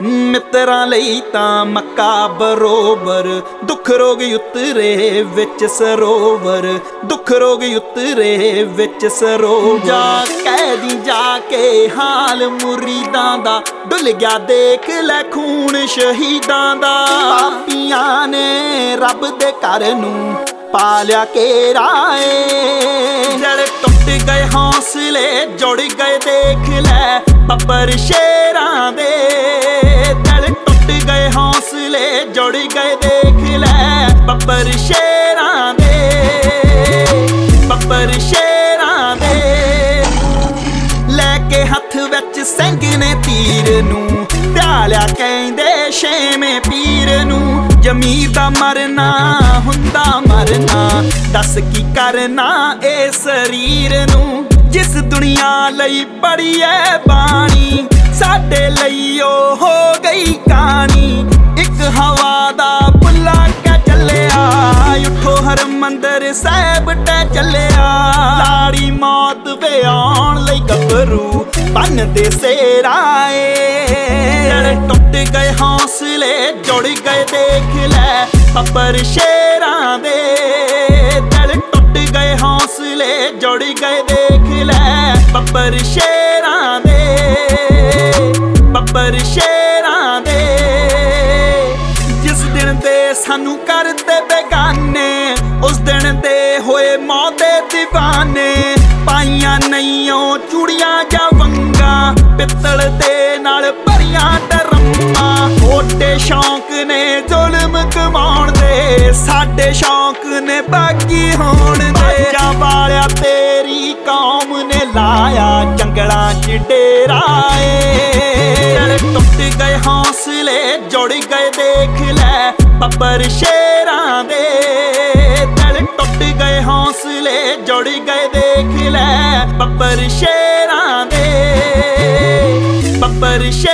ਮਿੱਤਰਾਂ ਲਈ ਤਾਂ ਮੱਕਾ ਬਰੋਬਰ, ਦੁੱਖ ਰੋਗ ਉਤਰੇ ਵਿੱਚ ਸਰੋਵਰ, ਦੁੱਖ ਰੋਗ ਉਤਰੇ ਵਿੱਚ ਸਰੋਵਰ। ਜਾ ਕਹਿਦੀ ਜਾ ਕੇ ਹਾਲ ਮੁਰੀਦਾਂ ਦਾ, ਡੁੱਲ ਗਿਆ ਦੇਖ ਲੈ ਖੂਨ ਸ਼ਹੀਦਾਂ ਦਾ। ਪਾਪੀਆਂ ਨੇ ਰੱਬ ਦੇ ਘਰ ਨੂੰ ਪਾ ਲਿਆ ਘੇਰਾ ਏ, ਜੜ ਟੁੱਟ ਗਏ ਹੌਸਲੇ ਜੁੜ ਗਏ ਦੇਖ ਲੈ ਬੱਬਰ ਸ਼ੇਰਾਂ ਦੇ। ਜੜ ਟੁੱਟ ਗਏ ਹੌਸਲੇ ਜੁੜ ਗਏ ਦੇਖ ਲੈ ਬੱਬਰ ਸ਼ੇਰਾਂ ਦੇ, ਬੱਬਰ ਸ਼ੇਰਾਂ ਦੇ। ਲੈ ਕੇ ਹੱਥ ਵਿੱਚ ਸਿੰਘ ਨੇ ਤੀਰ ਨੂੰ, ਪਿਆਲਿਆ ਕਹਿੰਦੇ ਛੇਵੇਂ ਪੀਰ ਨੂੰ। ਜ਼ਮੀਰ ਦਾ ਮਰਨਾ ਹੁੰਦਾ ਮਰਨਾ, ਦੱਸ ਕੀ ਕਰਨਾ ਏ ਸਰੀਰ ਨੂੰ। ਜਿਸ ਦੁਨੀਆ ਲਈ ਪੜੀ ਐ ਬਾਣੀ, ਸਾਡੇ ਲਈ ਉਹ ਹੋ ਗਈ ਕਹਾਣੀ। ਇੱਕ ਹਵਾ ਦਾ ਬੁੱਲਾ ਕੇ ਚੱਲਿਆ, ਉੱਠੋ ਹਰਮੰਦਰ ਸਾਹਿਬ ਟੇ ਚੱਲਿਆ। ਲਾੜੀ ਮੌਤ ਵੇ ਆਉਣ ਲਈ ਗੱਭਰੂ ਬੰਨਦੇ ਸੇਰਾ ਏ। ਟੁੱਟ ਗਏ ਹੌਸਲੇ ਜੁੜ ਗਏ ਦੇਖ ਲੈ ਬੱਬਰ ਸ਼ੇਰਾਂ ਦੇ। ਦਿਲ ਟੁੱਟ ਗਏ ਹੌਸਲੇ ਜੁੜ ਗਏ ਦੇਖ ਲੈ ਬੱਬਰ ਸ਼ੇਰਾਂ ਦੇ, ਬੱਬਰ ਸ਼ੇਰਾਂ ਦੇ। ਜਿਸ ਦਿਨ ਦੇ ਸਾਨੂੰ ਕਰਦੇ ਬੇਗਾਨੇ, ਉਸ ਦਿਨ ਦੇ ਹੋਏ ਮੌਤ ਦੇ ਦੀਵਾਨੇ। ਪਾਈਆਂ ਨਹੀਂਓ ਚੂੜੀਆਂ ਜਾਂ ਵੰਗਾਂ, ਪਿੱਤਲ ਦੇ ਨਾਲ ਭਰੀਆਂ ਡਰਮਾਂ। ਛੋਟੇ ਸ਼ੌਂਕ ਨੇ ਜ਼ੁਲਮ ਕਮਾਉਣ ਦੇ, ਸਾਡੇ ਸ਼ੌਂਕ ਨੇ ਬਾਗੀ ਹੋਣ ਦੇ। ਜਾ ਵਾਲਿਆ ਤੇਰੀ ਕੌਮ ਨੇ ਲਾਇਆ ਜੰਗਲਾਂ 'ਚ ਡੇਰਾ ਏ। ਟੁੱਟ ਗਏ ਹੌਸਲੇ ਜੁੜ ਗਏ ਦੇਖ ਲੈ ਬੱਬਰ ਸ਼ੇਰਾਂ ਦੇ। ਦਿਲ ਟੁੱਟ ਗਏ ਹੌਸਲੇ ਜੁੜ ਗਏ ਦੇਖ ਲੈ ਬੱਬਰ ਸ਼ੇਰਾਂ ਦੇ, ਬੱਬਰ ਸ਼ੇਰਾਂ